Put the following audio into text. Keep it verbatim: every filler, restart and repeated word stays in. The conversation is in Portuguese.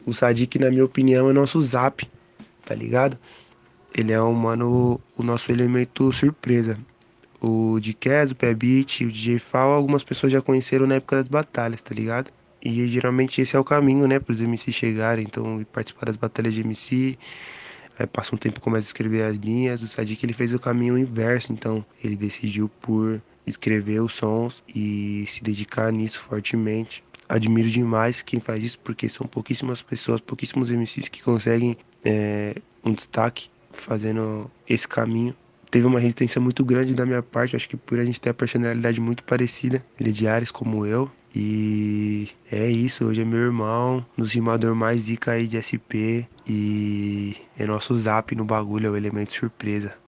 O Sadik, na minha opinião, é nosso Zap, tá ligado? Ele é um mano, o nosso elemento surpresa. O D K, o P-Beat, o D J Fal, algumas pessoas já conheceram na época das batalhas, tá ligado? E geralmente esse é o caminho, né, pros M Cs chegarem, então, ir participar das batalhas de M C, aí passa um tempo, começa a escrever as linhas. O Sadik, ele fez o caminho inverso, então, ele decidiu por escrever os sons e se dedicar nisso fortemente. Admiro demais quem faz isso, porque são pouquíssimas pessoas, pouquíssimos M Cs que conseguem é, um destaque fazendo esse caminho. Teve uma resistência muito grande da minha parte, acho que por a gente ter a personalidade muito parecida. Ele é de Ares como eu. E é isso, hoje é meu irmão, nos rimador mais zica aí de S P. E é nosso zap no bagulho, é o elemento surpresa.